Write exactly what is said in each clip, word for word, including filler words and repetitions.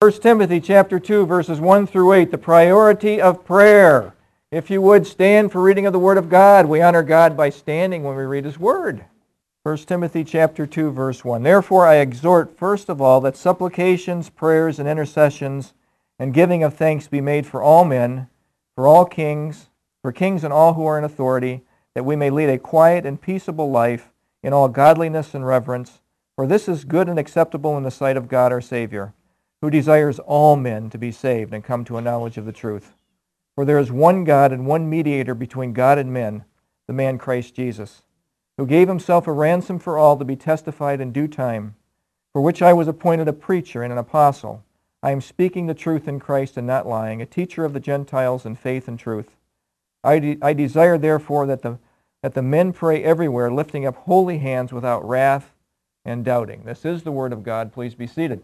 First Timothy chapter two, verses one through eight, the priority of prayer. If you would stand for reading of the Word of God. We honor God by standing when we read His Word. First Timothy chapter two, verse one. Therefore I exhort first of all that supplications, prayers, and intercessions, and giving of thanks be made for all men, for all kings, for kings and all who are in authority, that we may lead a quiet and peaceable life in all godliness and reverence. For this is good and acceptable in the sight of God our Savior, who desires all men to be saved and come to a knowledge of the truth. For there is one God and one mediator between God and men, the man Christ Jesus, who gave himself a ransom for all to be testified in due time, for which I was appointed a preacher and an apostle. I am speaking the truth in Christ and not lying, a teacher of the Gentiles in faith and truth. I, de- I desire therefore that the, that the men pray everywhere, lifting up holy hands without wrath and doubting. This is the Word of God. Please be seated.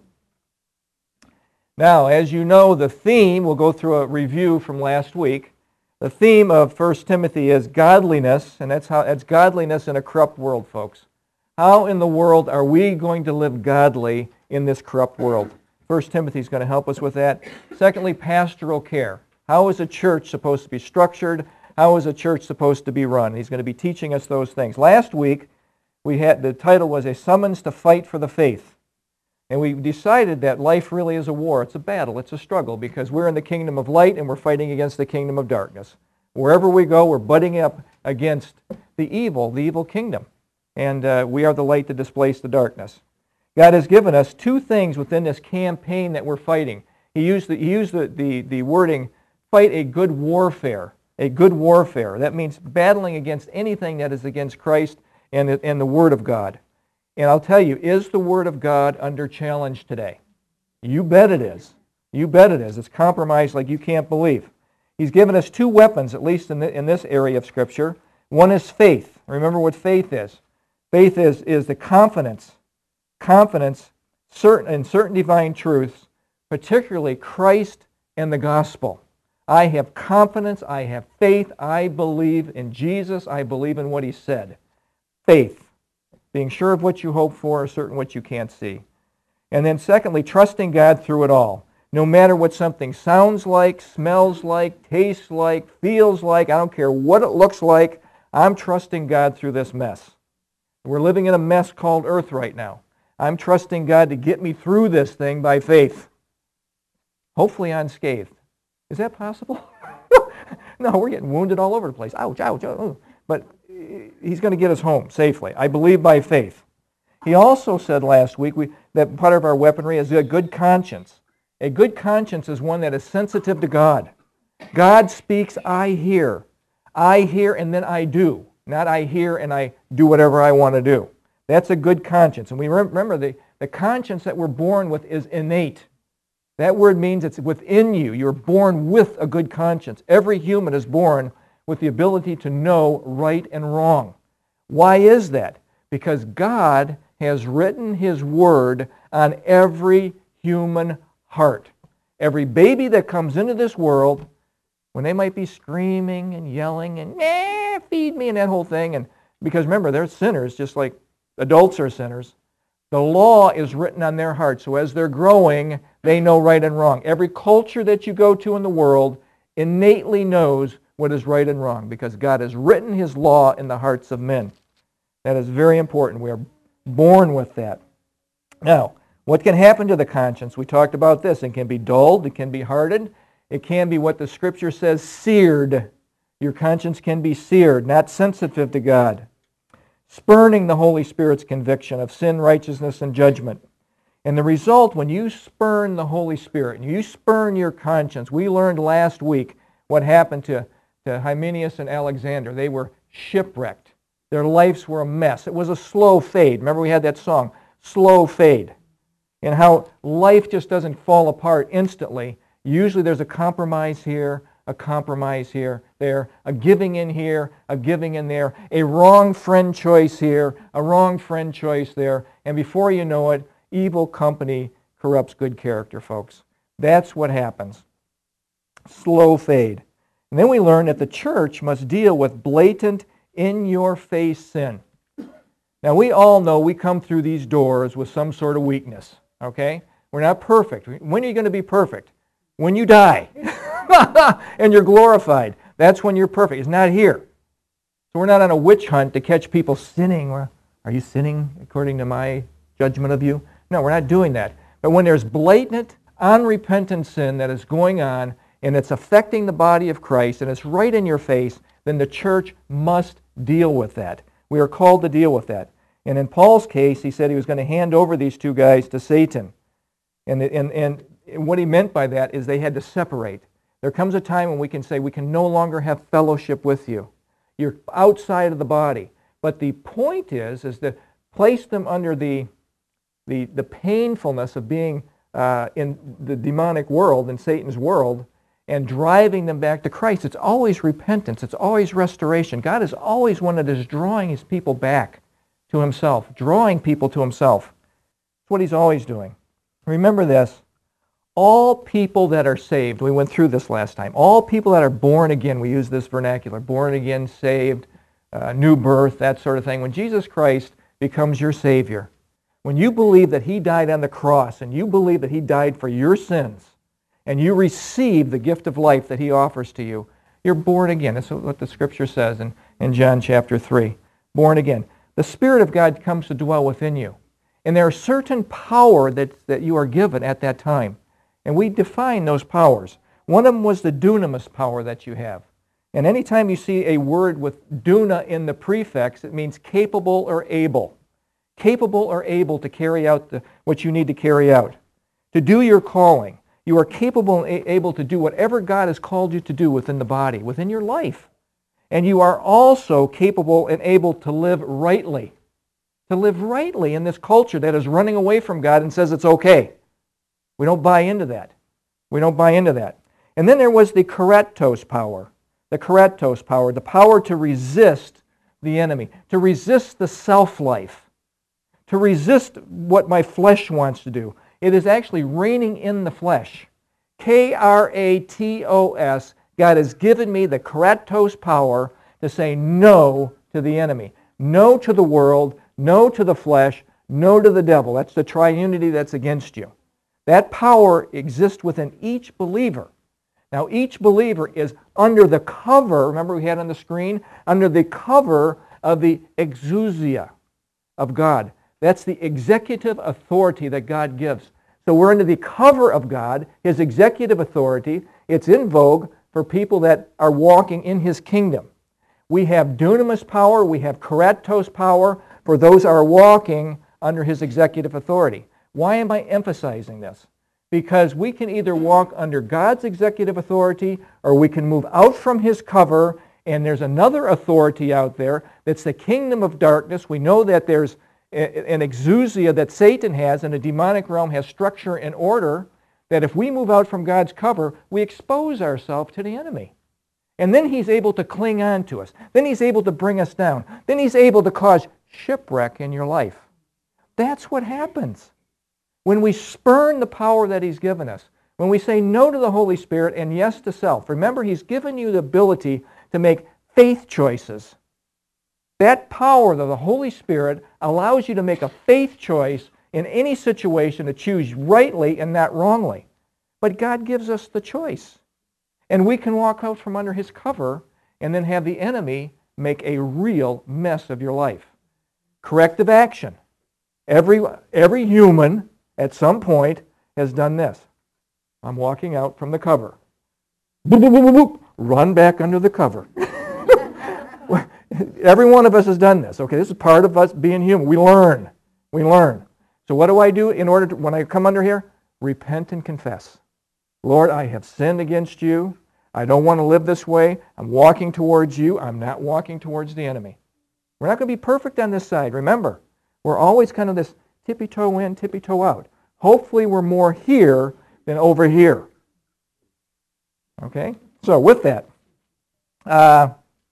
Now, as you know, the theme, we'll go through a review from last week. The theme of First Timothy is godliness, and that's how that's godliness in a corrupt world, folks. How in the world are we going to live godly in this corrupt world? First Timothy is going to help us with that. Secondly, pastoral care. How is a church supposed to be structured? How is a church supposed to be run? He's going to be teaching us those things. Last week, we had the title was A Summons to Fight for the Faith. And we decided that life really is a war. It's a battle. It's a struggle because we're in the kingdom of light and we're fighting against the kingdom of darkness. Wherever we go, we're butting up against the evil, the evil kingdom. And uh, we are the light to displace the darkness. God has given us two things within this campaign that we're fighting. He used the, he used the, the, the wording, fight a good warfare. A good warfare. That means battling against anything that is against Christ and, and the Word of God. And I'll tell you, is the Word of God under challenge today? You bet it is. You bet it is. It's compromised like you can't believe. He's given us two weapons, at least in, the, in this area of Scripture. One is faith. Remember what faith is. Faith is, is the confidence, confidence certain, in certain divine truths, particularly Christ and the gospel. I have confidence, I have faith, I believe in Jesus, I believe in what He said. Faith. Being sure of what you hope for or certain what you can't see. And then secondly, trusting God through it all. No matter what something sounds like, smells like, tastes like, feels like, I don't care what it looks like, I'm trusting God through this mess. We're living in a mess called earth right now. I'm trusting God to get me through this thing by faith. Hopefully unscathed. Is that possible? No, we're getting wounded all over the place. Ouch, ouch, ouch. But He's going to get us home safely. I believe by faith. He also said last week we, that part of our weaponry is a good conscience. A good conscience is one that is sensitive to God. God speaks, I hear. I hear and then I do. Not I hear and I do whatever I want to do. That's a good conscience. And we remember the, the conscience that we're born with is innate. That word means it's within you. You're born with a good conscience. Every human is born with the ability to know right and wrong. Why is that? Because God has written His Word on every human heart. Every baby that comes into this world, when they might be screaming and yelling and, eh, feed me and that whole thing, and because remember, they're sinners just like adults are sinners. The law is written on their heart, so as they're growing, they know right and wrong. Every culture that you go to in the world innately knows what is right and wrong, because God has written His law in the hearts of men. That is very important. We are born with that. Now, what can happen to the conscience? We talked about this. It can be dulled. It can be hardened. It can be what the Scripture says, seared. Your conscience can be seared, not sensitive to God. Spurning the Holy Spirit's conviction of sin, righteousness, and judgment. And the result, when you spurn the Holy Spirit, and you spurn your conscience, we learned last week what happened to to Hymenaeus and Alexander. They were shipwrecked. Their lives were a mess. It was a slow fade. Remember we had that song, Slow Fade. And how life just doesn't fall apart instantly. Usually there's a compromise here, a compromise here, there, a giving in here, a giving in there, a wrong friend choice here, a wrong friend choice there, and before you know it, evil company corrupts good character, folks. That's what happens. Slow fade. And then we learn that the church must deal with blatant, in-your-face sin. Now we all know we come through these doors with some sort of weakness, okay? We're not perfect. When are you going to be perfect? When you die and you're glorified. That's when you're perfect. It's not here. So we're not on a witch hunt to catch people sinning. Are you sinning according to my judgment of you? No, we're not doing that. But when there's blatant, unrepentant sin that is going on and it's affecting the body of Christ and it's right in your face, then the church must deal with that. We are called to deal with that. And in Paul's case, he said he was going to hand over these two guys to Satan. And, and, and what he meant by that is they had to separate. There comes a time when we can say we can no longer have fellowship with you. You're outside of the body. But the point is, is to place them under the, the, the painfulness of being uh, in the demonic world, in Satan's world, and driving them back to Christ. It's always repentance. It's always restoration. God is always one that is drawing his people back to himself, drawing people to himself. That's what he's always doing. Remember this. All people that are saved, we went through this last time, all people that are born again, we use this vernacular, born again, saved, uh, new birth, that sort of thing. When Jesus Christ becomes your Savior, when you believe that he died on the cross and you believe that he died for your sins, and you receive the gift of life that he offers to you, you're born again. That's what the Scripture says in, in John chapter three. Born again. The Spirit of God comes to dwell within you. And there are certain power that, that you are given at that time. And we define those powers. One of them was the dunamis power that you have. And anytime you see a word with duna in the prefix, it means capable or able. Capable or able to carry out the, what you need to carry out. To do your calling. You are capable and able to do whatever God has called you to do within the body, within your life. And you are also capable and able to live rightly. To live rightly in this culture that is running away from God and says it's okay. We don't buy into that. We don't buy into that. And then there was the keratos power. The keratos power, the power to resist the enemy, to resist the self-life, to resist what my flesh wants to do. It is actually reigning in the flesh. K R A T O S. God has given me the keratos power to say no to the enemy. No to the world. No to the flesh. No to the devil. That's the triunity that's against you. That power exists within each believer. Now, each believer is under the cover, remember we had on the screen, under the cover of the exousia of God. That's the executive authority that God gives. So we're under the cover of God, his executive authority. It's in vogue for people that are walking in his kingdom. We have dunamis power, we have keratos power for those who are walking under his executive authority. Why am I emphasizing this? Because we can either walk under God's executive authority or we can move out from his cover, and there's another authority out there that's the kingdom of darkness. We know that there's an exousia that Satan has in the demonic realm, has structure and order, that if we move out from God's cover, we expose ourselves to the enemy. And then he's able to cling on to us. Then he's able to bring us down. Then he's able to cause shipwreck in your life. That's what happens. When we spurn the power that he's given us, when we say no to the Holy Spirit and yes to self, remember he's given you the ability to make faith choices. That power of the Holy Spirit allows you to make a faith choice in any situation to choose rightly and not wrongly. But God gives us the choice. And we can walk out from under his cover and then have the enemy make a real mess of your life. Corrective action. Every, every human at some point has done this. I'm walking out from the cover. Boop, boop, boop, boop, run back under the cover. Every one of us has done this. Okay, this is part of us being human. We learn. We learn. So what do I do in order to, when I come under here? Repent and confess. Lord, I have sinned against you. I don't want to live this way. I'm walking towards you. I'm not walking towards the enemy. We're not going to be perfect on this side. Remember, we're always kind of this tippy-toe in, tippy-toe out. Hopefully we're more here than over here. Okay? So with that, uh,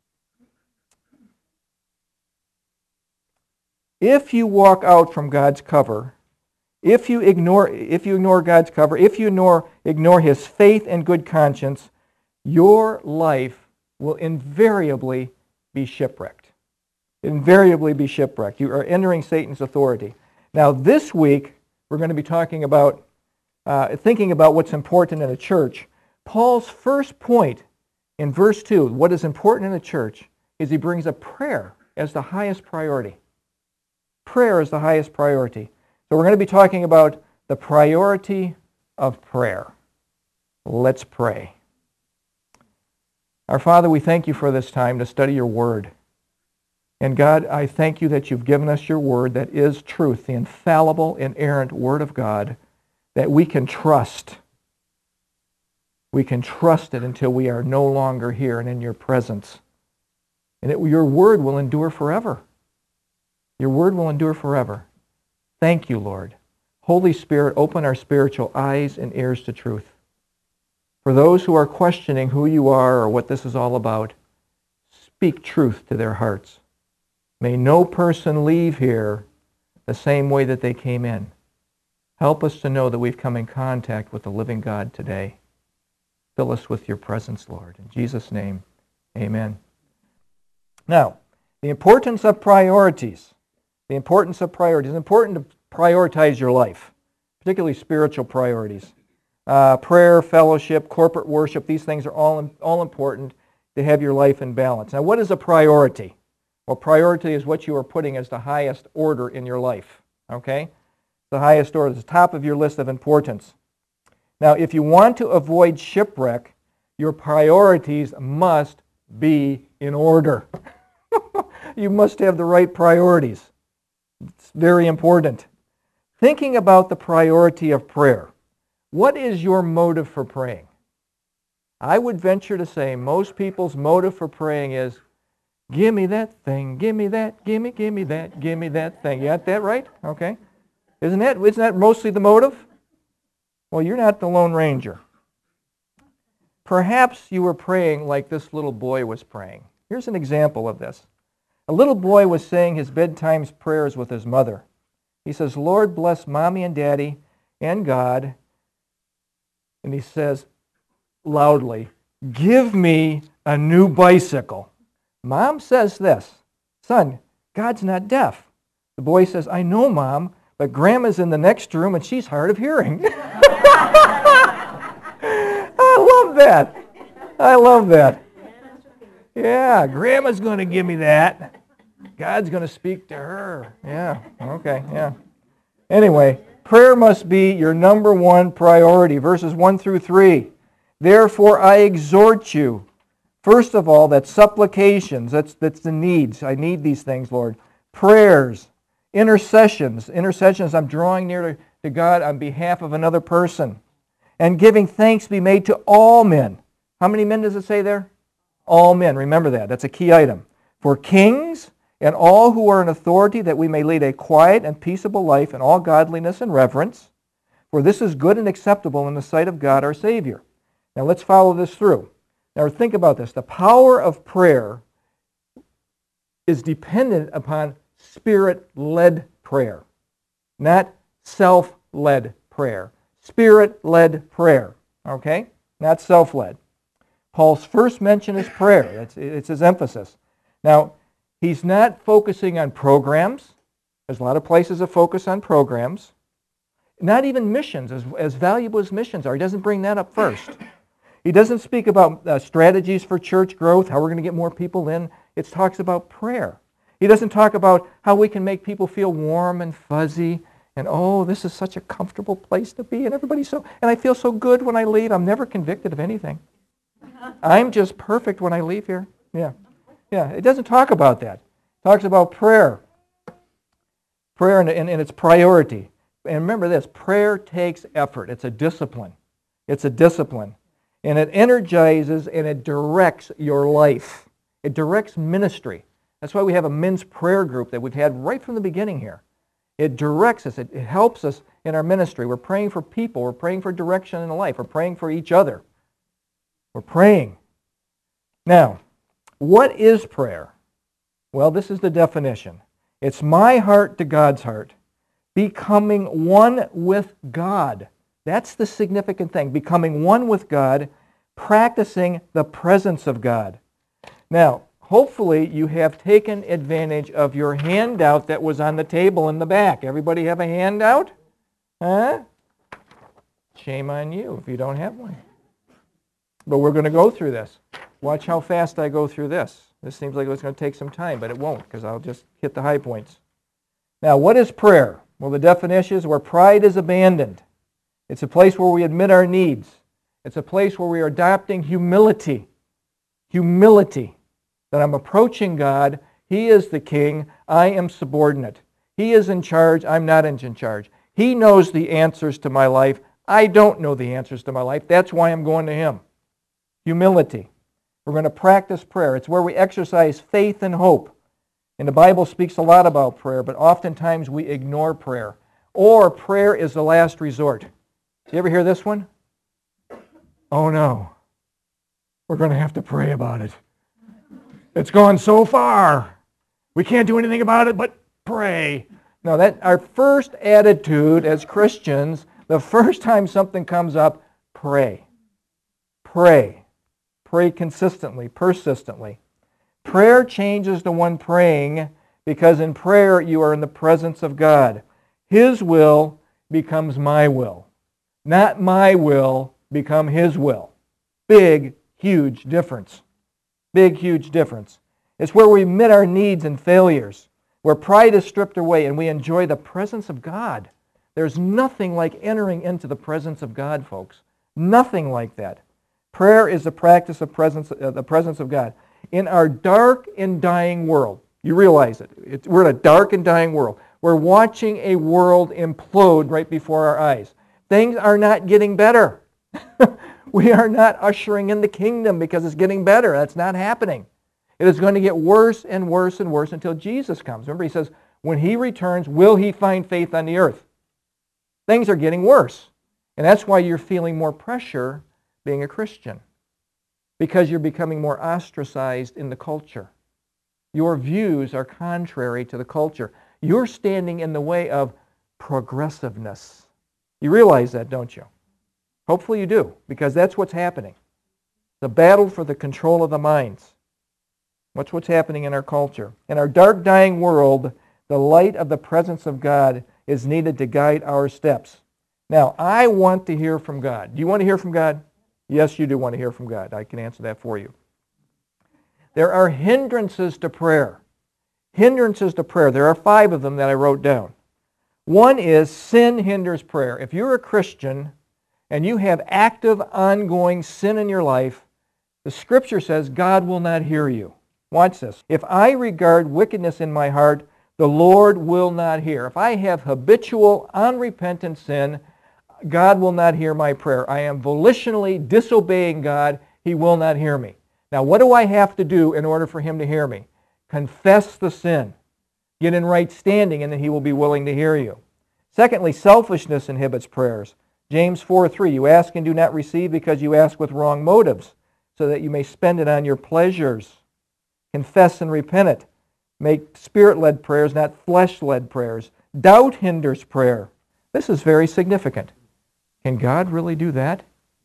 if you walk out from God's cover, if you ignore, if you ignore God's cover, if you ignore, ignore his faith and good conscience, your life will invariably be shipwrecked. Invariably be shipwrecked. You are entering Satan's authority. Now this week, we're going to be talking about uh, thinking about what's important in a church, Paul's first point in verse two, what is important in a church, is he brings up prayer as the highest priority. Prayer is the highest priority. So we're going to be talking about the priority of prayer. Let's pray. Our Father, we thank you for this time to study your word. And God, I thank you that you've given us your word that is truth, the infallible, inerrant word of God, that we can trust. We can trust it until we are no longer here and in your presence. And it, your word will endure forever. Your word will endure forever. Thank you, Lord. Holy Spirit, open our spiritual eyes and ears to truth. For those who are questioning who you are or what this is all about, speak truth to their hearts. May no person leave here the same way that they came in. Help us to know that we've come in contact with the living God today. Fill us with your presence, Lord. In Jesus' name, amen. Now, the importance of priorities. The importance of priorities. It's important to prioritize your life, particularly spiritual priorities. Uh, prayer, fellowship, corporate worship, these things are all, all important to have your life in balance. Now, what is a priority? Well, priority is what you are putting as the highest order in your life. Okay? The highest order, the top of your list of importance. Now, if you want to avoid shipwreck, your priorities must be in order. You must have the right priorities. It's very important. Thinking about the priority of prayer. What is your motive for praying? I would venture to say most people's motive for praying is, give me that thing, give me that, give me, give me that, give me that thing. You got that right? Okay. Isn't that, isn't that mostly the motive? Well, you're not the Lone Ranger. Perhaps you were praying like this little boy was praying. Here's an example of this. A little boy was saying his bedtime prayers with his mother. He says, Lord, bless Mommy and Daddy and God. And he says loudly, give me a new bicycle. Mom says this, son, God's not deaf. The boy says, I know, Mom, but Grandma's in the next room and she's hard of hearing. I love that. I love that. Yeah, Grandma's going to give me that. God's going to speak to her. Yeah, okay, yeah. Anyway, prayer must be your number one priority. Verses one through three. Therefore I exhort you, first of all, that supplications, that's, that's the needs. I need these things, Lord. Prayers, intercessions. Intercessions, I'm drawing near to, to God on behalf of another person. And giving thanks be made to all men. How many men does it say there? All men. Remember that. That's a key item. For kings and all who are in authority, that we may lead a quiet and peaceable life in all godliness and reverence. For this is good and acceptable in the sight of God our Savior. Now let's follow this through. Now think about this. The power of prayer is dependent upon Spirit-led prayer, not self-led prayer. Spirit-led prayer, okay? Not self-led. Paul's first mention is prayer. It's, it's his emphasis. Now, he's not focusing on programs. There's a lot of places that focus on programs. Not even missions, as, as valuable as missions are. He doesn't bring that up first. He doesn't speak about uh, strategies for church growth, how we're going to get more people in. It talks about prayer. He doesn't talk about how we can make people feel warm and fuzzy and, oh, this is such a comfortable place to be, and everybody's so, and I feel so good when I leave. I'm never convicted of anything. I'm just perfect when I leave here. Yeah. Yeah, it doesn't talk about that. It talks about prayer. Prayer and, and, and its priority. And remember this, prayer takes effort. It's a discipline. It's a discipline. And it energizes and it directs your life. It directs ministry. That's why we have a men's prayer group that we've had right from the beginning here. It directs us. It, it helps us in our ministry. We're praying for people. We're praying for direction in life. We're praying for each other. We're praying. Now, what is prayer? Well, this is the definition. It's my heart to God's heart, becoming one with God. That's the significant thing, becoming one with God, practicing the presence of God. Now, hopefully you have taken advantage of your handout that was on the table in the back. Everybody have a handout? Huh? Shame on you if you don't have one. But we're going to go through this. Watch how fast I go through this. This seems like it's going to take some time, but it won't, because I'll just hit the high points. Now, what is prayer? Well, the definition is where pride is abandoned. It's a place where we admit our needs. It's a place where we are adopting humility. Humility. That I'm approaching God. He is the king. I am subordinate. He is in charge. I'm not in charge. He knows the answers to my life. I don't know the answers to my life. That's why I'm going to Him. Humility. We're going to practice prayer. It's where we exercise faith and hope. And the Bible speaks a lot about prayer, but oftentimes we ignore prayer. Or prayer is the last resort. You ever hear this one? Oh no, we're going to have to pray about it. It's gone so far. We can't do anything about it but pray. No, that our first attitude as Christians, the first time something comes up, pray. Pray. Pray consistently, persistently. Prayer changes the one praying because in prayer you are in the presence of God. His will becomes my will. Not my will become His will. Big, huge difference. Big, huge difference. It's where we admit our needs and failures, where pride is stripped away and we enjoy the presence of God. There's nothing like entering into the presence of God, folks. Nothing like that. Prayer is the practice of presence, uh, the presence of God. In our dark and dying world, you realize it. It's, we're in a dark and dying world. We're watching a world implode right before our eyes. Things are not getting better. We are not ushering in the kingdom because it's getting better. That's not happening. It is going to get worse and worse and worse until Jesus comes. Remember, He says, when He returns, will He find faith on the earth? Things are getting worse. And that's why you're feeling more pressure being a Christian. Because you're becoming more ostracized in the culture. Your views are contrary to the culture. You're standing in the way of progressiveness. You realize that, don't you? Hopefully you do, because that's what's happening. The battle for the control of the minds. What's what's happening in our culture. In our dark, dying world, the light of the presence of God is needed to guide our steps. Now, I want to hear from God. Do you want to hear from God? Yes, you do want to hear from God. I can answer that for you. There are hindrances to prayer. Hindrances to prayer. There are five of them that I wrote down. One is sin hinders prayer. If you're a Christian and you have active, ongoing sin in your life, the Scripture says God will not hear you. Watch this. If I regard wickedness in my heart, the Lord will not hear. If I have habitual, unrepentant sin, God will not hear my prayer. I am volitionally disobeying God. He will not hear me. Now, what do I have to do in order for Him to hear me? Confess the sin. Get in right standing, and then He will be willing to hear you. Secondly, selfishness inhibits prayers. James four three, you ask and do not receive because you ask with wrong motives, so that you may spend it on your pleasures. Confess and repent it. Make Spirit-led prayers, not flesh-led prayers. Doubt hinders prayer. This is very significant. Can God really do that?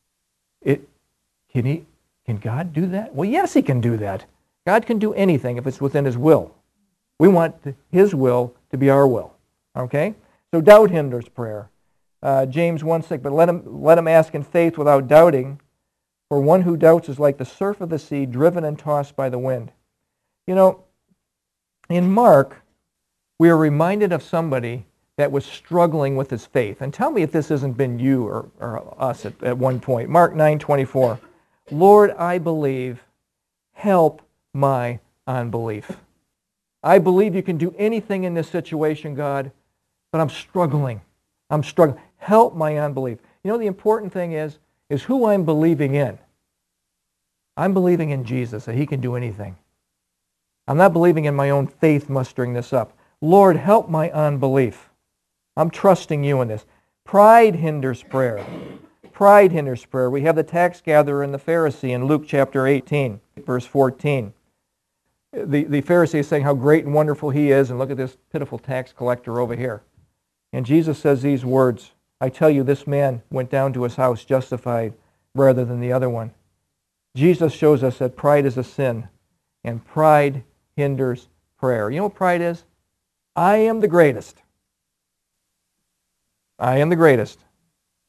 It, can He? Can God do that? Well, yes, He can do that. God can do anything if it's within His will. We want His will to be our will. Okay? So doubt hinders prayer. Uh, James one six, but let him, let him ask in faith without doubting, for one who doubts is like the surf of the sea, driven and tossed by the wind. You know, in Mark, we are reminded of somebody that was struggling with his faith. And tell me if this hasn't been you or, or us at, at one point. Mark nine twenty-four. Lord, I believe, help my unbelief. I believe you can do anything in this situation, God, but I'm struggling. I'm struggling. Help my unbelief. You know, the important thing is, is who I'm believing in. I'm believing in Jesus, that He can do anything. I'm not believing in my own faith mustering this up. Lord, help my unbelief. I'm trusting You in this. Pride hinders prayer. Pride hinders prayer. We have the tax gatherer and the Pharisee in Luke chapter eighteen, verse fourteen. The, the Pharisee is saying how great and wonderful he is, and look at this pitiful tax collector over here. And Jesus says these words, I tell you, this man went down to his house justified rather than the other one. Jesus shows us that pride is a sin, and pride hinders prayer. You know what pride is? I am the greatest. I am the greatest.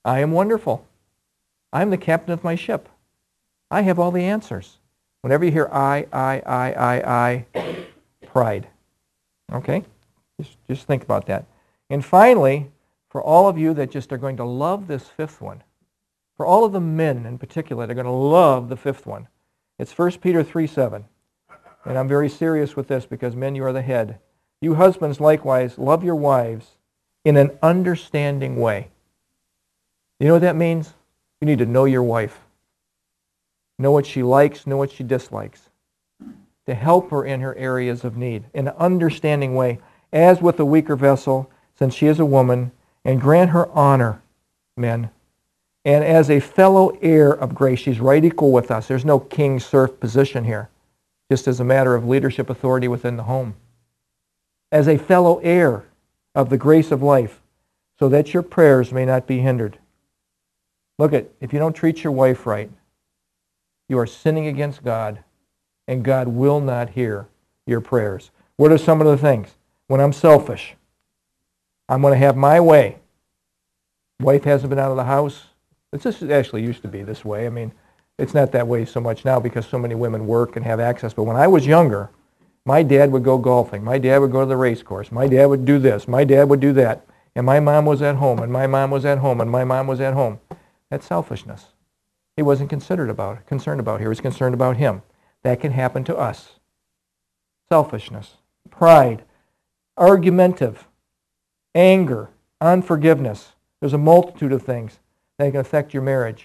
I am wonderful. I'm the captain of my ship. I have all the answers. Whenever you hear I, I, I, I, I, pride. Okay? Just, just think about that. And finally, for all of you that just are going to love this fifth one, for all of the men in particular that are going to love the fifth one, it's First Peter three seven. And I'm very serious with this because, men, you are the head. You husbands, likewise, love your wives in an understanding way. You know what that means? You need to know your wife. Know what she likes, know what she dislikes. To help her in her areas of need in an understanding way, as with a weaker vessel, since she is a woman, and grant her honor, men. And as a fellow heir of grace, she's right equal with us. There's no king-serf position here, just as a matter of leadership authority within the home. As a fellow heir of the grace of life, so that your prayers may not be hindered. Look at, if you don't treat your wife right, you are sinning against God, and God will not hear your prayers. What are some of the things? When I'm selfish, I'm going to have my way. Wife hasn't been out of the house. It's just, it actually used to be this way. I mean, it's not that way so much now because so many women work and have access. But when I was younger, my dad would go golfing. My dad would go to the race course. My dad would do this. My dad would do that. And my mom was at home, and my mom was at home, and my mom was at home. That's selfishness. He wasn't considered about, concerned about here. He was concerned about him. That can happen to us. Selfishness, pride, argumentative, anger, unforgiveness. There's a multitude of things that can affect your marriage.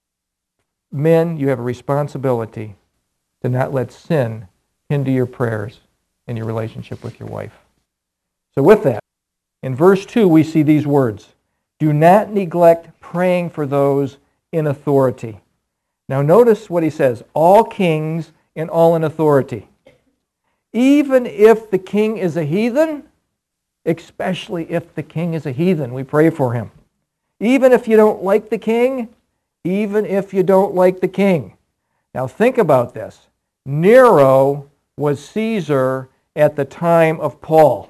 Men, you have a responsibility to not let sin hinder your prayers in your relationship with your wife. So with that, in verse two we see these words. Do not neglect praying for those in authority. Now notice what he says. All kings and all in authority. Even if the king is a heathen, especially if the king is a heathen, we pray for him. Even if you don't like the king, even if you don't like the king. Now think about this. Nero was Caesar at the time of Paul.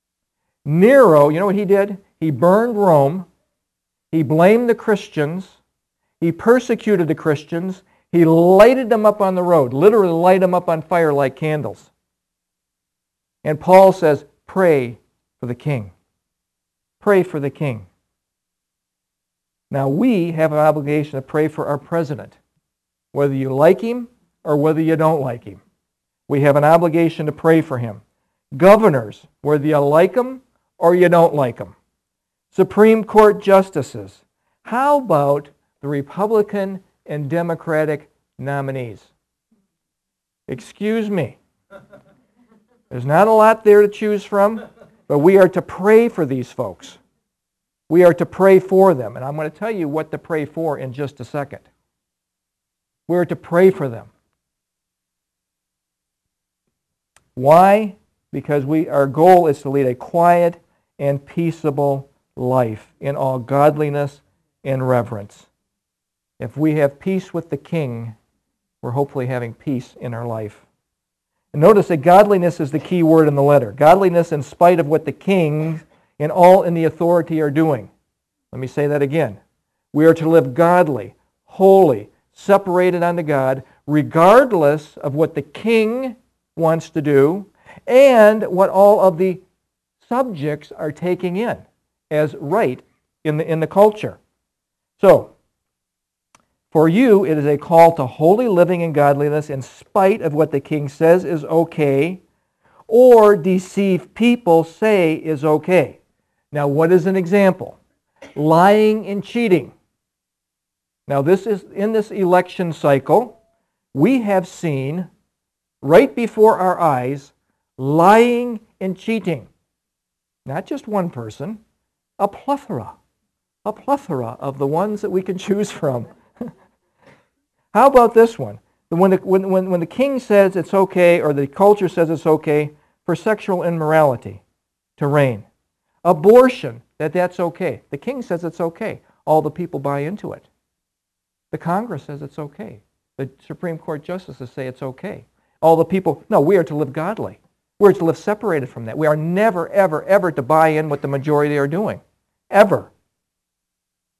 Nero, you know what he did? He burned Rome. He blamed the Christians. He persecuted the Christians. He lighted them up on the road, literally light them up on fire like candles. And Paul says, pray for the king. Pray for the king. Now we have an obligation to pray for our president, whether you like him or whether you don't like him. We have an obligation to pray for him. Governors, whether you like them or you don't like them. Supreme Court justices. How about the Republican and Democratic nominees? Excuse me. There's not a lot there to choose from, but we are to pray for these folks. We are to pray for them. And I'm going to tell you what to pray for in just a second. We're to pray for them. Why? Because we, our goal is to lead a quiet and peaceable life in all godliness and reverence. If we have peace with the king, we're hopefully having peace in our life. And notice that godliness is the key word in the letter. Godliness in spite of what the king and all in the authority are doing. Let me say that again. We are to live godly, holy, separated unto God, regardless of what the king wants to do and what all of the subjects are taking in as right in the, in the culture. So, for you, it is a call to holy living and godliness in spite of what the king says is okay or deceived people say is okay. Now, what is an example? Lying and cheating. Now, this is in this election cycle, we have seen right before our eyes lying and cheating. Not just one person, a plethora, a plethora of the ones that we can choose from. How about this one? When the, when, when, when the king says it's okay, or the culture says it's okay for sexual immorality to reign. Abortion, that that's okay. The king says it's okay. All the people buy into it. The Congress says it's okay. The Supreme Court justices say it's okay. All the people, no, we are to live godly. We're to live separated from that. We are never, ever, ever to buy in what the majority are doing. Ever. How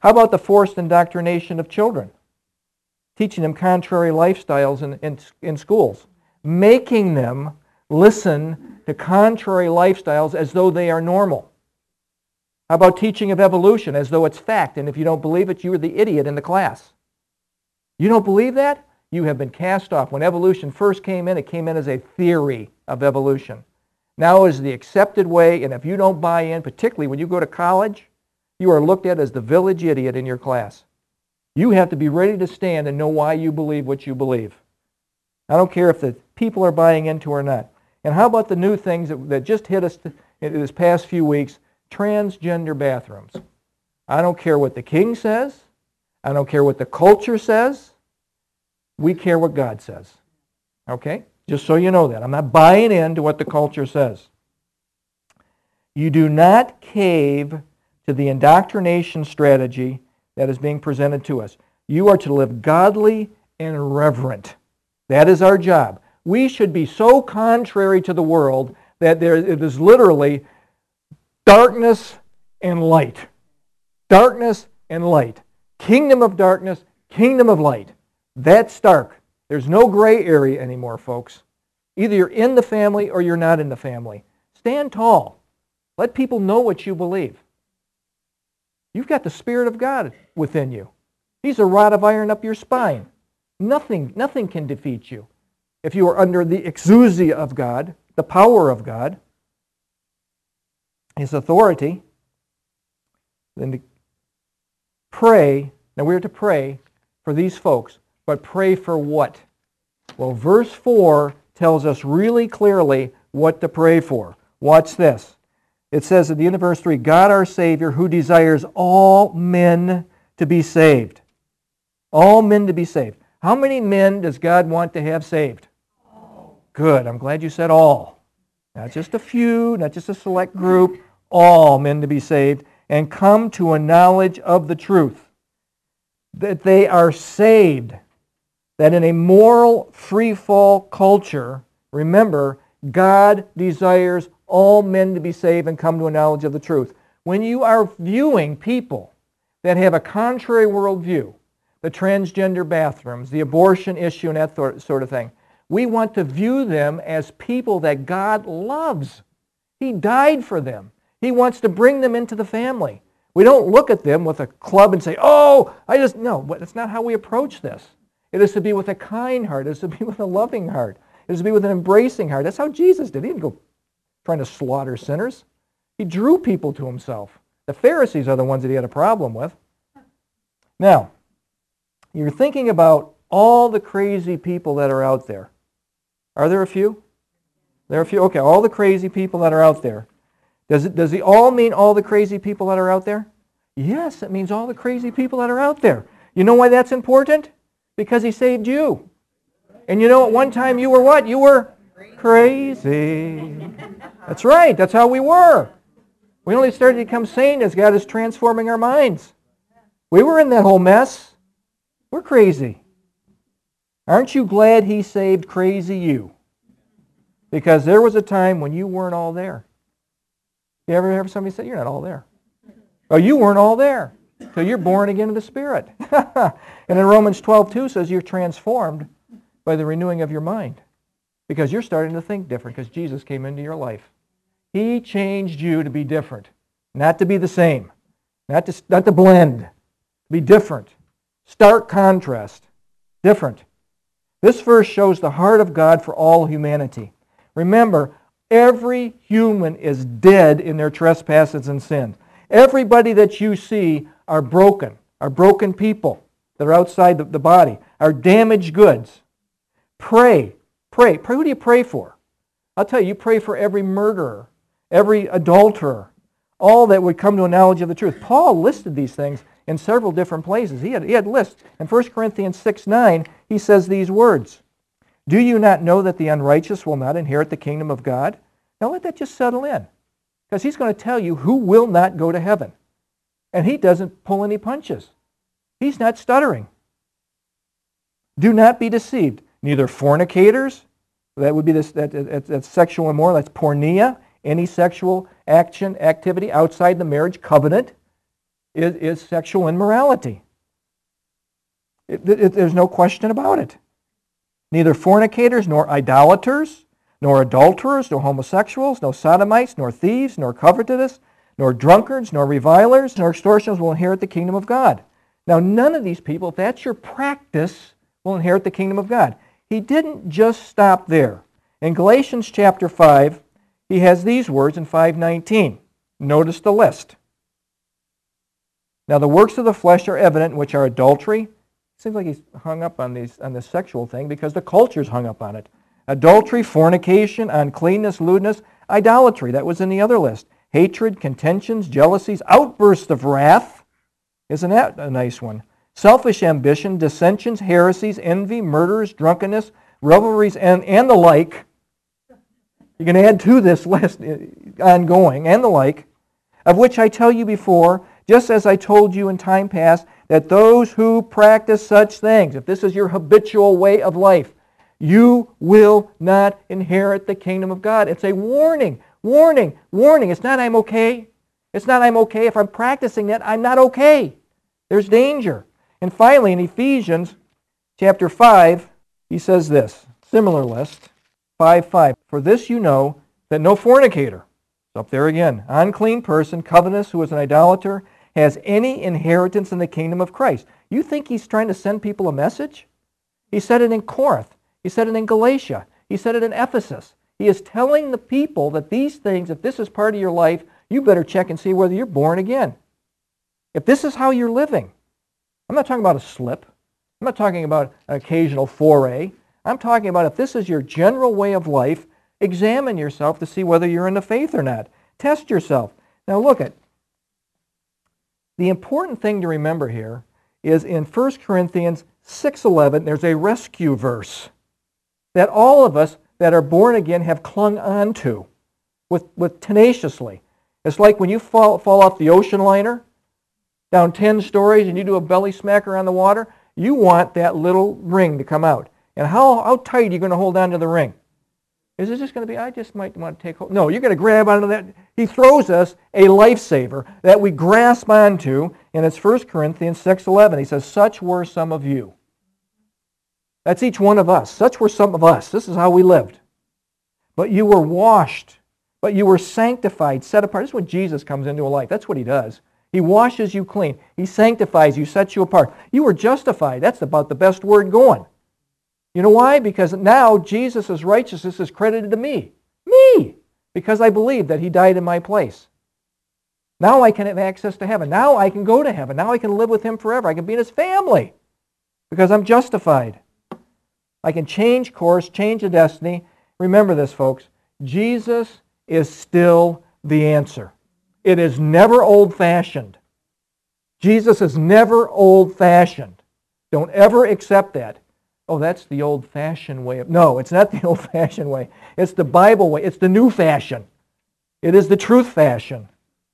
How about the forced indoctrination of children? Teaching them contrary lifestyles in, in, in schools. Making them listen to contrary lifestyles as though they are normal. How about teaching of evolution as though it's fact, and if you don't believe it, you are the idiot in the class. You don't believe that? You have been cast off. When evolution first came in, it came in as a theory of evolution. Now is the accepted way, and if you don't buy in, particularly when you go to college, you are looked at as the village idiot in your class. You have to be ready to stand and know why you believe what you believe. I don't care if the people are buying into or not. And how about the new things that, that just hit us in this past few weeks? Transgender bathrooms. I don't care what the king says. I don't care what the culture says. We care what God says. Okay? Just so you know that. I'm not buying into what the culture says. You do not cave to the indoctrination strategy that is being presented to us. You are to live godly and reverent. That is our job. We should be so contrary to the world that there, it is literally darkness and light. Darkness and light. Kingdom of darkness, kingdom of light. That's stark. There's no gray area anymore, folks. Either you're in the family or you're not in the family. Stand tall. Let people know what you believe. You've got the Spirit of God within you. He's a rod of iron up your spine. Nothing, nothing can defeat you. If you are under the exousia of God, the power of God, His authority, then to pray. Now we're to pray for these folks, but pray for what? Well, verse four tells us really clearly what to pray for. Watch this. It says at the end of verse three, God our Savior, who desires all men to be saved. All men to be saved. How many men does God want to have saved? Good. I'm glad you said all. Not just a few, not just a select group. All men to be saved and come to a knowledge of the truth. That they are saved. That in a moral free-fall culture, remember, God desires all men to be saved and come to a knowledge of the truth. When you are viewing people that have a contrary worldview, the transgender bathrooms, the abortion issue, and that sort of thing, we want to view them as people that God loves. He died for them. He wants to bring them into the family. We don't look at them with a club and say, oh, I just, no, that's not how we approach this. It is to be with a kind heart. It is to be with a loving heart. It is to be with an embracing heart. That's how Jesus did. He didn't go trying to slaughter sinners. He drew people to himself. The Pharisees are the ones that he had a problem with. Now, you're thinking about all the crazy people that are out there. Are there a few? There are a few? Okay, all the crazy people that are out there. Does it, does it all mean all the crazy people that are out there? Yes, it means all the crazy people that are out there. You know why that's important? Because he saved you. And you know, at one time you were what? You were crazy. That's right. That's how we were. We only started to become sane as God is transforming our minds. We were in that whole mess. We're crazy. Aren't you glad he saved crazy you? Because there was a time when you weren't all there. You ever hear somebody say, you're not all there? Oh, you weren't all there until you're born again of the Spirit. And in Romans twelve two says you're transformed by the renewing of your mind. Because you're starting to think different because Jesus came into your life. He changed you to be different. Not to be the same. Not to, not to blend. To be different. Stark contrast. Different. This verse shows the heart of God for all humanity. Remember, every human is dead in their trespasses and sins. Everybody that you see are broken, are broken people that are outside the, the body, are damaged goods. Pray, pray. Pray. Who do you pray for? I'll tell you, you pray for every murderer, every adulterer, all that would come to a knowledge of the truth. Paul listed these things in several different places. He had, he had lists. In First Corinthians six nine, he says these words, do you not know that the unrighteous will not inherit the kingdom of God? Now let that just settle in. Because he's going to tell you who will not go to heaven. And he doesn't pull any punches. He's not stuttering. Do not be deceived. Neither fornicators, that would be this, that, that, that's sexual immoral, that's porneia, any sexual action, activity outside the marriage covenant. is, is sexual immorality. It, it, there's no question about it. Neither fornicators, nor idolaters, nor adulterers, nor homosexuals, nor sodomites, nor thieves, nor covetous, nor drunkards, nor revilers, nor extortioners will inherit the kingdom of God. Now, none of these people, if that's your practice, will inherit the kingdom of God. He didn't just stop there. In Galatians chapter five, he has these words in five nineteen. Notice the list. Now, the works of the flesh are evident, which are adultery. Seems like he's hung up on these on this sexual thing because the culture's hung up on it. Adultery, fornication, uncleanness, lewdness, idolatry. That was in the other list. Hatred, contentions, jealousies, outbursts of wrath. Isn't that a nice one? Selfish ambition, dissensions, heresies, envy, murders, drunkenness, revelries, and, and the like. You can add to this list ongoing, and the like, of which I tell you before, just as I told you in time past, that those who practice such things, if this is your habitual way of life, you will not inherit the kingdom of God. It's a warning, warning, warning. It's not I'm okay. It's not I'm okay. If I'm practicing that, I'm not okay. There's danger. And finally, in Ephesians chapter five, he says this, similar list, five five. For this you know that no fornicator, up there again, unclean person, covetous, who is an idolater, has any inheritance in the kingdom of Christ. You think he's trying to send people a message? He said it in Corinth. He said it in Galatia. He said it in Ephesus. He is telling the people that these things, if this is part of your life, you better check and see whether you're born again. If this is how you're living, I'm not talking about a slip. I'm not talking about an occasional foray. I'm talking about if this is your general way of life, examine yourself to see whether you're in the faith or not. Test yourself. Now look at, the important thing to remember here is in First Corinthians six eleven, there's a rescue verse that all of us that are born again have clung on to with, with tenaciously. It's like when you fall, fall off the ocean liner down ten stories and you do a belly smacker on the water, you want that little ring to come out. And how, how tight are you going to hold on to the ring? Is it just going to be, I just might want to take hold? No, you're going to grab onto that. He throws us a lifesaver that we grasp onto, and it's First Corinthians six eleven. He says, such were some of you. That's each one of us. Such were some of us. This is how we lived. But you were washed. But you were sanctified, set apart. This is when Jesus comes into a life. That's what he does. He washes you clean. He sanctifies you, sets you apart. You were justified. That's about the best word going. You know why? Because now Jesus' righteousness is credited to me. Me! Because I believe that he died in my place. Now I can have access to heaven. Now I can go to heaven. Now I can live with him forever. I can be in his family because I'm justified. I can change course, change the destiny. Remember this, folks. Jesus is still the answer. It is never old-fashioned. Jesus is never old-fashioned. Don't ever accept that. Oh, that's the old-fashioned way of... No, it's not the old-fashioned way. It's the Bible way. It's the new fashion. It is the truth fashion.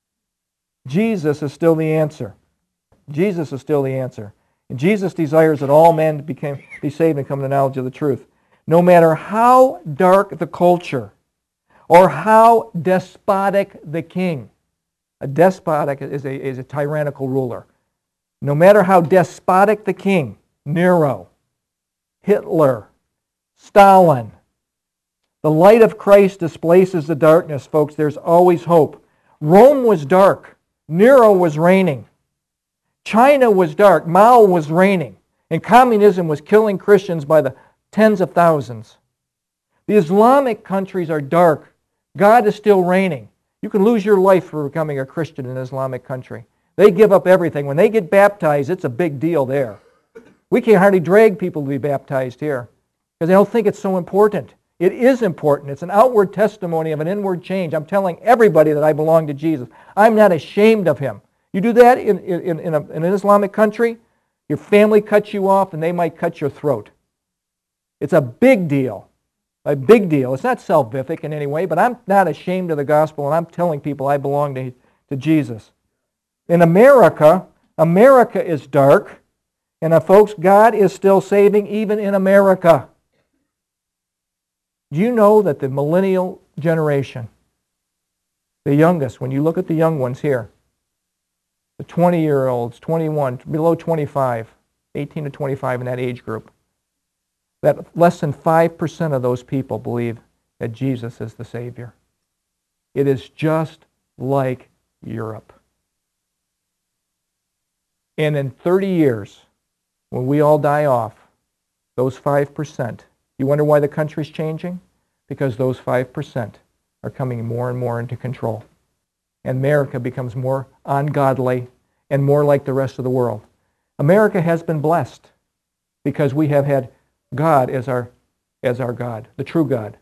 Jesus is still the answer. Jesus is still the answer. And Jesus desires that all men became, be saved and come to the knowledge of the truth. No matter how dark the culture or how despotic the king. A despotic is a, is a tyrannical ruler. No matter how despotic the king, Nero, Hitler, Stalin, the light of Christ displaces the darkness, folks. There's always hope. Rome was dark. Nero was reigning. China was dark. Mao was reigning. And communism was killing Christians by the tens of thousands. The Islamic countries are dark. God is still reigning. You can lose your life for becoming a Christian in an Islamic country. They give up everything. When they get baptized, it's a big deal there. We can't hardly drag people to be baptized here because they don't think it's so important. It is important. It's an outward testimony of an inward change. I'm telling everybody that I belong to Jesus. I'm not ashamed of him. You do that in, in, in, a, in an Islamic country, your family cuts you off and they might cut your throat. It's a big deal. A big deal. It's not salvific in any way, but I'm not ashamed of the gospel and I'm telling people I belong to, to Jesus. In America, America is dark. And uh, folks, God is still saving even in America. Do you know that the millennial generation, the youngest, when you look at the young ones here, the twenty-year-olds, twenty-one, below twenty-five, eighteen to twenty-five in that age group, that less than five percent of those people believe that Jesus is the Savior. It is just like Europe. And in thirty years, when we all die off, those five percent, you wonder why the country's changing? Because those five percent are coming more and more into control. And America becomes more ungodly and more like the rest of the world. America has been blessed because we have had God as our, as our God, the true God.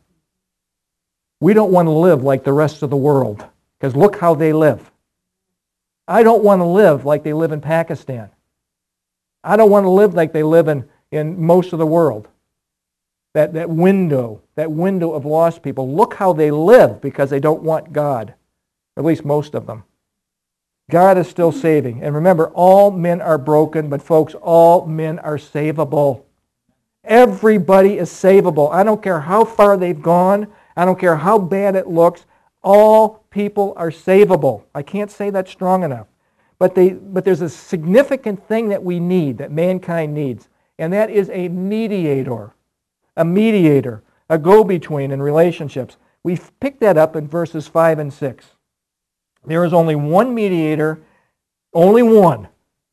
We don't want to live like the rest of the world because look how they live. I don't want to live like they live in Pakistan. I don't want to live like they live in, in most of the world. That, that window, that window of lost people, look how they live because they don't want God. At least most of them. God is still saving. And remember, all men are broken, but folks, all men are savable. Everybody is savable. I don't care how far they've gone. I don't care how bad it looks. All people are savable. I can't say that strong enough. But, they, but there's a significant thing that we need, that mankind needs, and that is a mediator. A mediator, a go-between in relationships. We pick that up in verses five and six. There is only one mediator, only one.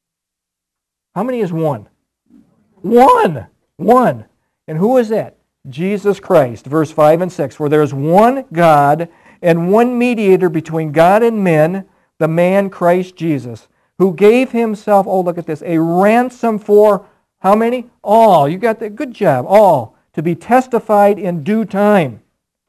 How many is one? One. One. And who is that? Jesus Christ, verse five and six, where there is one God and one mediator between God and men, the man Christ Jesus, who gave himself, oh look at this, a ransom for how many? All. You got that? Good job. All. To be testified in due time.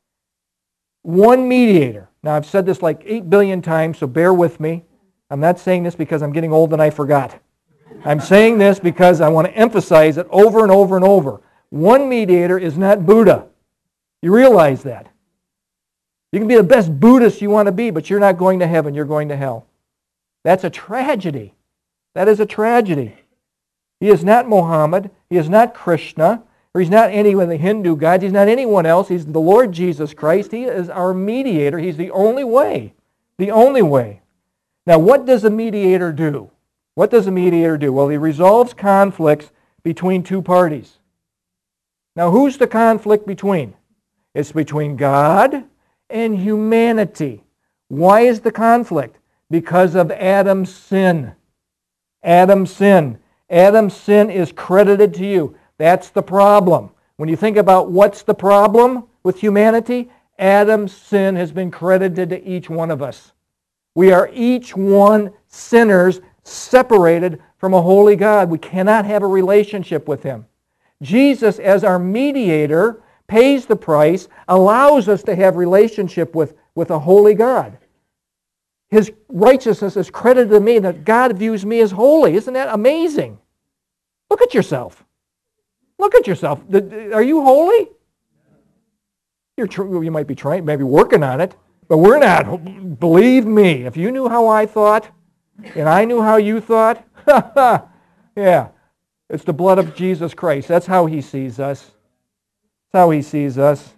One mediator. Now I've said this like eight billion times, so bear with me. I'm not saying this because I'm getting old and I forgot. I'm saying this because I want to emphasize it over and over and over. One mediator is not Buddha. You realize that. You can be the best Buddhist you want to be, but you're not going to heaven, you're going to hell. That's a tragedy. That is a tragedy. He is not Muhammad. He is not Krishna. Or he's not any of the Hindu gods. He's not anyone else. He's the Lord Jesus Christ. He is our mediator. He's the only way. The only way. Now, what does a mediator do? What does a mediator do? Well, he resolves conflicts between two parties. Now, who's the conflict between? It's between God and humanity. Why is the conflict? Because of Adam's sin. Adam's sin. Adam's sin is credited to you. That's the problem. When you think about what's the problem with humanity, Adam's sin has been credited to each one of us. We are each one sinners separated from a holy God. We cannot have a relationship with Him. Jesus, as our mediator, pays the price, allows us to have relationship with, with a holy God. His righteousness is credited to me, that God views me as holy. Isn't that amazing? Look at yourself. Look at yourself. Are you holy? You're tr- you might be trying, maybe working on it, but we're not. Believe me, if you knew how I thought, and I knew how you thought, yeah, it's the blood of Jesus Christ. That's how He sees us. That's how He sees us.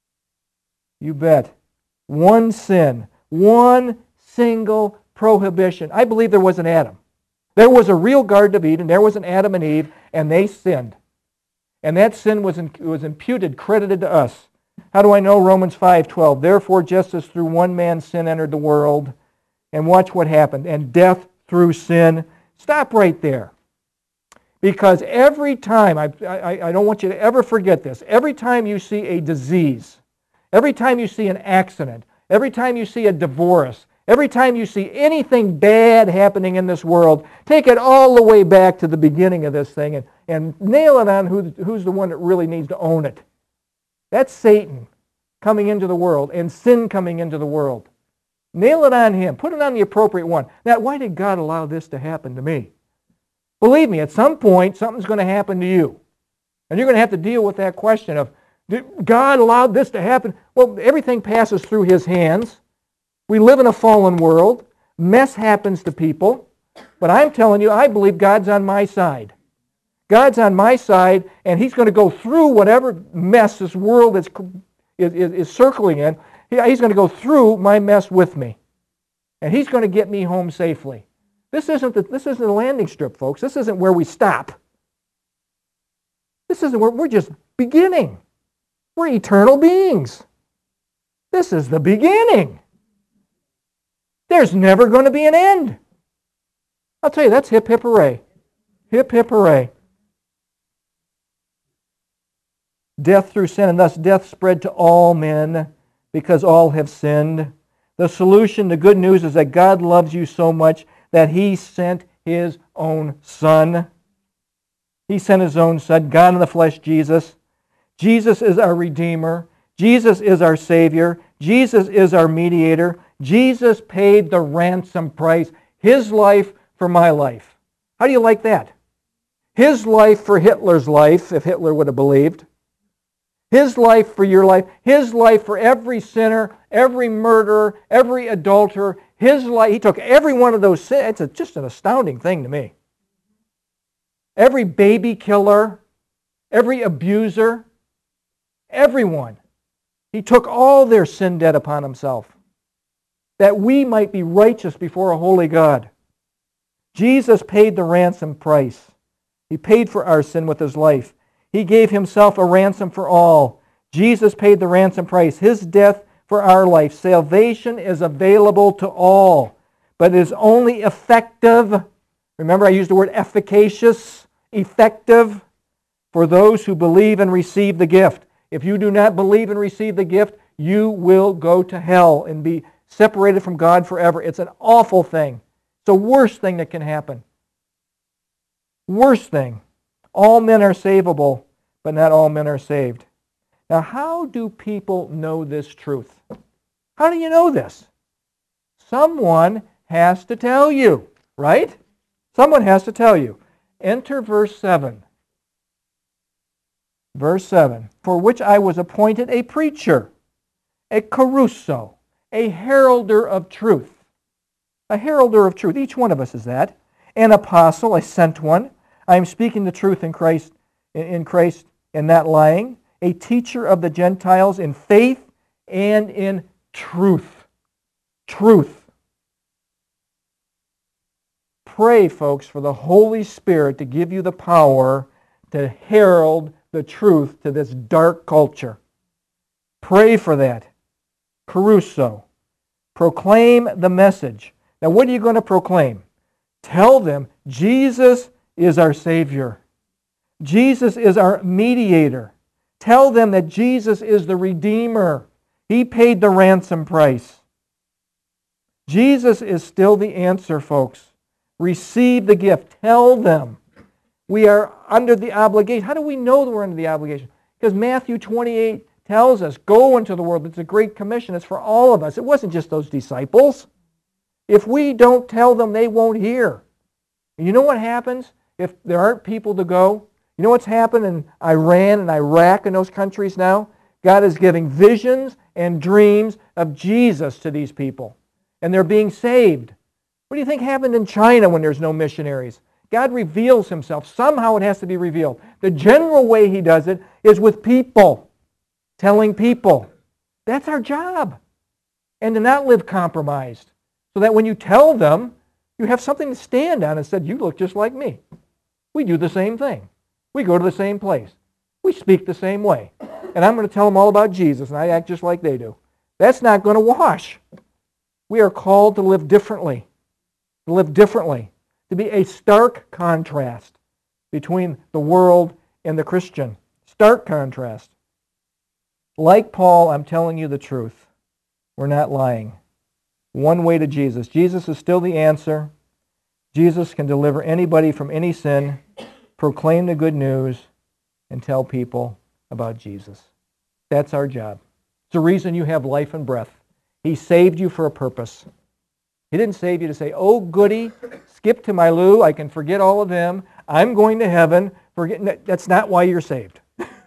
You bet. One sin, one single prohibition. I believe there was an Adam. There was a real Garden of Eden. There was an Adam and Eve, and they sinned. And that sin was, in, was imputed, credited to us. How do I know? Romans five twelve. Therefore, just as through one man sin entered the world, and watch what happened, and death through sin. Stop right there. Because every time, I, I, I don't want you to ever forget this, every time you see a disease, every time you see an accident, every time you see a divorce, every time you see anything bad happening in this world, take it all the way back to the beginning of this thing and, and nail it on who, who's the one that really needs to own it. That's Satan coming into the world and sin coming into the world. Nail it on him. Put it on the appropriate one. Now, why did God allow this to happen to me? Believe me, at some point, something's going to happen to you. And you're going to have to deal with that question of, did God allowed this to happen? Well, everything passes through His hands. We live in a fallen world. Mess happens to people. But I'm telling you, I believe God's on my side. God's on my side, and He's going to go through whatever mess this world is, is, is circling in. He's going to go through my mess with me. And He's going to get me home safely. This isn't the, this isn't the landing strip, folks. This isn't where we stop. This isn't where we're just beginning. We're eternal beings. This is the beginning. There's never going to be an end. I'll tell you, that's hip, hip, hooray. Hip, hip, hooray. Death through sin, and thus death spread to all men because all have sinned. The solution, the good news is that God loves you so much that He sent His own Son. He sent His own Son, God in the flesh, Jesus. Jesus is our Redeemer. Jesus is our Savior. Jesus is our mediator. Jesus paid the ransom price, His life for my life. How do you like that? His life for Hitler's life, if Hitler would have believed. His life for your life. His life for every sinner, every murderer, every adulterer. His life, He took every one of those sins. It's a, just an astounding thing to me. Every baby killer, every abuser, everyone. He took all their sin debt upon Himself, that we might be righteous before a holy God. Jesus paid the ransom price. He paid for our sin with His life. He gave Himself a ransom for all. Jesus paid the ransom price, His death for our life. Salvation is available to all, but it is only effective. Remember, I used the word efficacious, effective, for those who believe and receive the gift. If you do not believe and receive the gift, you will go to hell and be separated from God forever. It's an awful thing. It's the worst thing that can happen. Worst thing. All men are savable, but not all men are saved. Now, how do people know this truth? How do you know this? Someone has to tell you, right? Someone has to tell you. Enter verse seven. Verse seven. For which I was appointed a preacher, a kerusso, a heralder of truth. A heralder of truth. Each one of us is that. An apostle, a sent one. I am speaking the truth in Christ, in Christ, and not lying. A teacher of the Gentiles in faith and in truth. Truth. Pray, folks, for the Holy Spirit to give you the power to herald the truth to this dark culture. Pray for that. Kerusso. Proclaim the message. Now, what are you going to proclaim? Tell them Jesus is our Savior. Jesus is our mediator. Tell them that Jesus is the Redeemer. He paid the ransom price. Jesus is still the answer, folks. Receive the gift. Tell them. We are under the obligation. How do we know that we're under the obligation? Because Matthew twenty-eight tells us, go into the world. It's a great commission. It's for all of us. It wasn't just those disciples. If we don't tell them, they won't hear. And you know what happens if there aren't people to go? You know what's happened in Iran and Iraq and those countries now? God is giving visions and dreams of Jesus to these people. And they're being saved. What do you think happened in China when there's no missionaries? God reveals Himself. Somehow it has to be revealed. The general way He does it is with people. Telling people. That's our job. And to not live compromised. So that when you tell them, you have something to stand on and said, you look just like me. We do the same thing. We go to the same place. We speak the same way. And I'm going to tell them all about Jesus, and I act just like they do. That's not going to wash. We are called to live differently. To live differently. To be a stark contrast between the world and the Christian. Stark contrast. Like Paul, I'm telling you the truth. We're not lying. One way to Jesus. Jesus is still the answer. Jesus can deliver anybody from any sin, proclaim the good news, and tell people about Jesus. That's our job. It's the reason you have life and breath. He saved you for a purpose. He didn't save you to say, oh, goody, skip to my loo, I can forget all of them, I'm going to heaven. Forget. That's not why you're saved.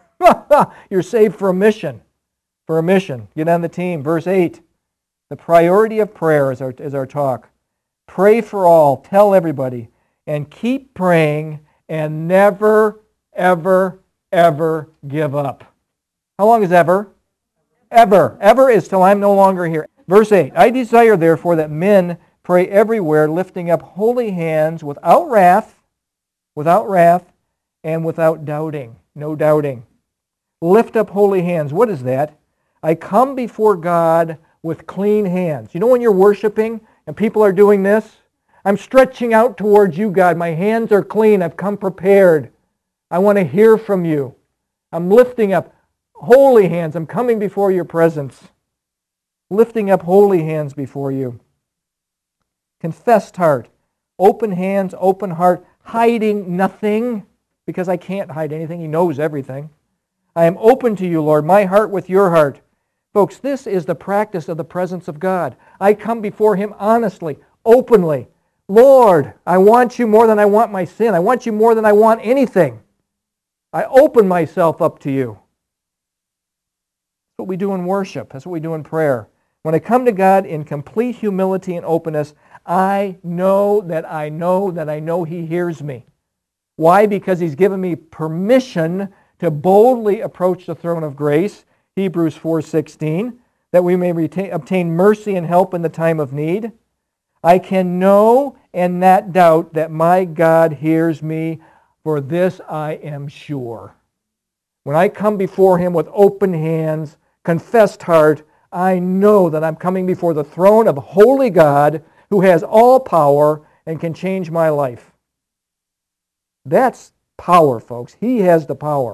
You're saved for a mission. For a mission. Get on the team. Verse eight. The priority of prayer is our, is our talk. Pray for all. Tell everybody. And keep praying and never, ever, ever give up. How long is ever? Ever. Ever is till I'm no longer here. Verse eight. I desire, therefore, that men Pray everywhere, lifting up holy hands without wrath, without wrath, and without doubting. No doubting. Lift up holy hands. What is that? I come before God with clean hands. You know when you're worshiping and people are doing this? I'm stretching out towards you, God. My hands are clean. I've come prepared. I want to hear from you. I'm lifting up holy hands. I'm coming before your presence. Lifting up holy hands before you. Confessed heart. Open hands, open heart. Hiding nothing, because I can't hide anything. He knows everything. I am open to you, Lord, my heart with your heart. Folks, this is the practice of the presence of God. I come before Him honestly, openly. Lord, I want you more than I want my sin. I want you more than I want anything. I open myself up to you. That's what we do in worship. That's what we do in prayer. When I come to God in complete humility and openness, I know that I know that I know He hears me. Why? Because He's given me permission to boldly approach the throne of grace, Hebrews four sixteen, that we may retain, obtain mercy and help in the time of need. I can know and not doubt that my God hears me, for this I am sure. When I come before Him with open hands, confessed heart, I know that I'm coming before the throne of holy God who has all power and can change my life. That's power, folks. He has the power.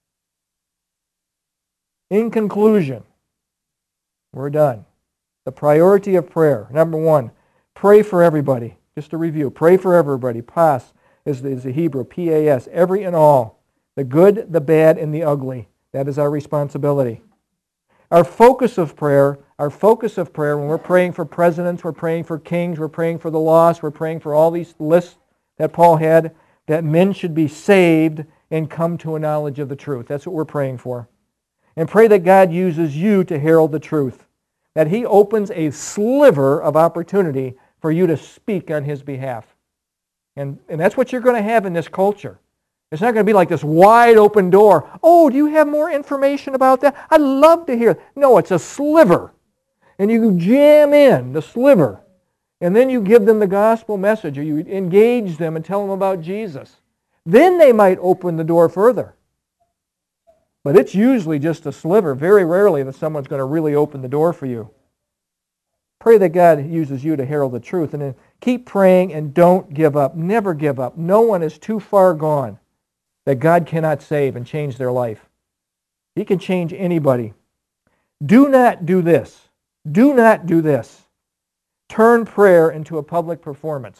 In conclusion, we're done. The priority of prayer. Number one, pray for everybody. Just to review, pray for everybody. Pas is the, is the Hebrew, P A S, every and all. The good, the bad, and the ugly. That is our responsibility. Our focus of prayer, our focus of prayer, when we're praying for presidents, we're praying for kings, we're praying for the lost, we're praying for all these lists that Paul had, that men should be saved and come to a knowledge of the truth. That's what we're praying for. And pray that God uses you to herald the truth, that He opens a sliver of opportunity for you to speak on His behalf. And, and that's what you're going to have in this culture. It's not going to be like this wide open door. Oh, do you have more information about that? I'd love to hear. No, it's a sliver. And you jam in the sliver. And then you give them the gospel message, or you engage them and tell them about Jesus. Then they might open the door further. But it's usually just a sliver. Very rarely that someone's going to really open the door for you. Pray that God uses you to herald the truth. And then keep praying and don't give up. Never give up. No one is too far gone that God cannot save and change their life. He can change anybody. Do not do this. Do not do this. Turn prayer into a public performance.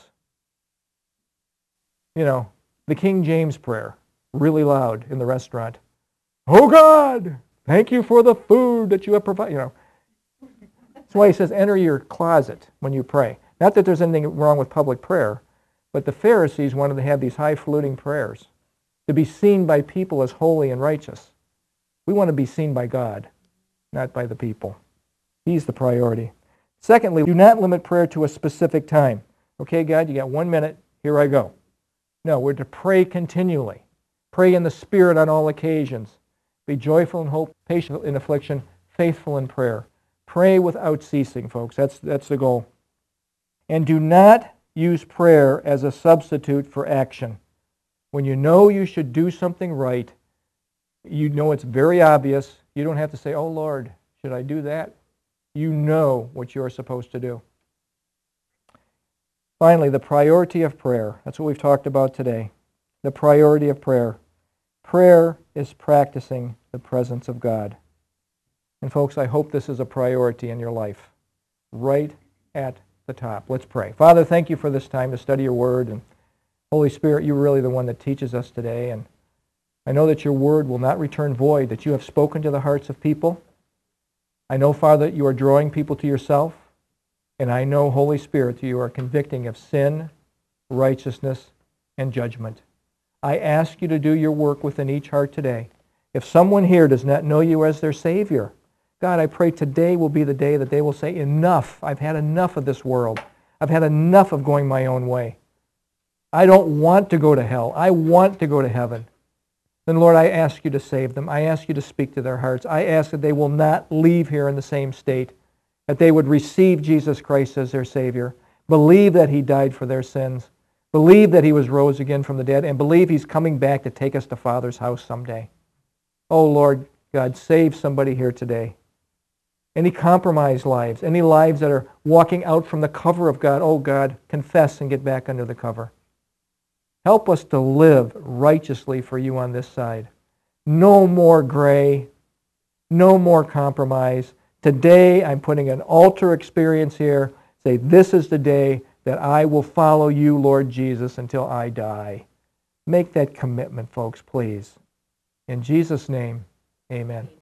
You know, the King James prayer, really loud in the restaurant. Oh God, thank you for the food that you have provided. You know, that's why he says enter your closet when you pray. Not that there's anything wrong with public prayer, but the Pharisees wanted to have these highfalutin prayers, to be seen by people as holy and righteous. We want to be seen by God, not by the people. He's the priority. Secondly, do not limit prayer to a specific time. Okay, God, you got one minute, here I go. No, we're to pray continually. Pray in the Spirit on all occasions. Be joyful in hope, patient in affliction, faithful in prayer. Pray without ceasing, folks. That's, that's the goal. And do not use prayer as a substitute for action. When you know you should do something right, you know it's very obvious. You don't have to say, oh Lord, should I do that? You know what you're supposed to do. Finally, the priority of prayer. That's what we've talked about today. The priority of prayer. Prayer is practicing the presence of God. And folks, I hope this is a priority in your life. Right at the top. Let's pray. Father, thank you for this time to study your word. And Holy Spirit, you're really the one that teaches us today. And I know that your word will not return void, that you have spoken to the hearts of people. I know, Father, that you are drawing people to yourself. And I know, Holy Spirit, that you are convicting of sin, righteousness, and judgment. I ask you to do your work within each heart today. If someone here does not know you as their Savior, God, I pray today will be the day that they will say, enough. I've had enough of this world. I've had enough of going my own way. I don't want to go to hell. I want to go to heaven. Then, Lord, I ask you to save them. I ask you to speak to their hearts. I ask that they will not leave here in the same state, that they would receive Jesus Christ as their Savior. believe that he died for their sins, believe that he was rose again from the dead, and believe he's coming back to take us to Father's house someday. Oh, Lord God, save somebody here today. Any compromised lives, any lives that are walking out from the cover of God, oh God, confess and get back under the cover. Help us to live righteously for you on this side. No more gray, no more compromise. Today I'm putting an altar experience here. Say, this is the day that I will follow you, Lord Jesus, until I die. Make that commitment, folks, please. In Jesus' name, amen.